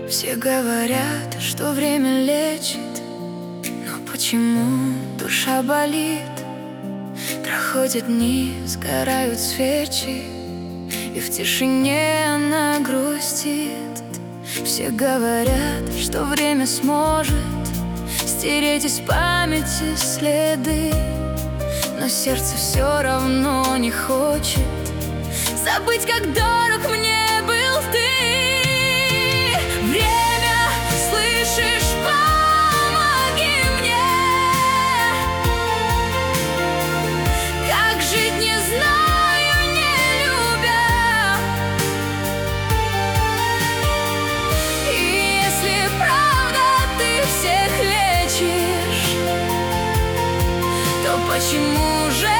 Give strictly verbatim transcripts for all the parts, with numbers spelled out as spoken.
Все говорят, что время лечит, но почему душа болит? Проходят дни, сгорают свечи, и в тишине она грустит. Все говорят, что время сможет стереть из памяти следы, но сердце все равно не хочет забыть, как дорог мне был ты. Время, слышишь, помоги мне. Как жить, не знаю, не любя. И если правда ты всех лечишь, то почему же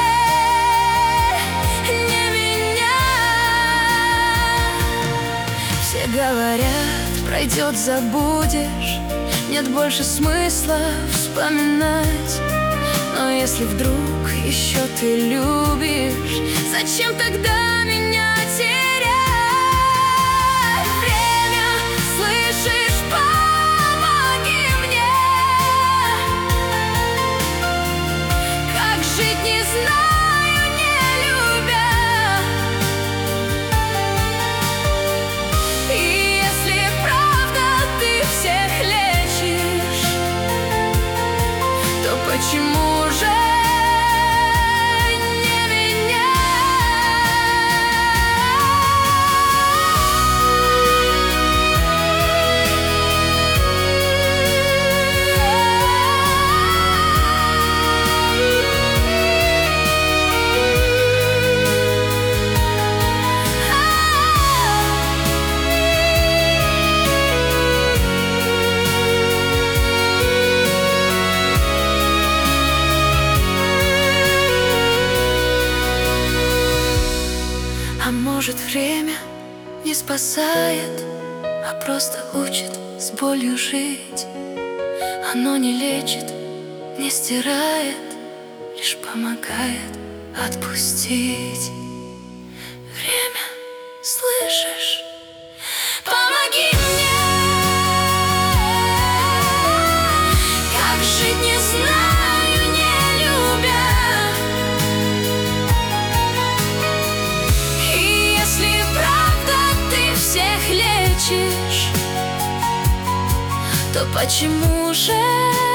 говорят, пройдет, забудешь, нет больше смысла вспоминать. Но если вдруг еще ты любишь, зачем тогда меня терять? Время, слышишь, помоги мне. Как жить, не знаю, не любя. Почему же не меня? А может, время не спасает, а просто учит с болью жить. Оно не лечит, не стирает, лишь помогает отпустить. Время, слышишь? Помоги мне. Как жить, не знаю, не любя. Всех лечишь, то почему же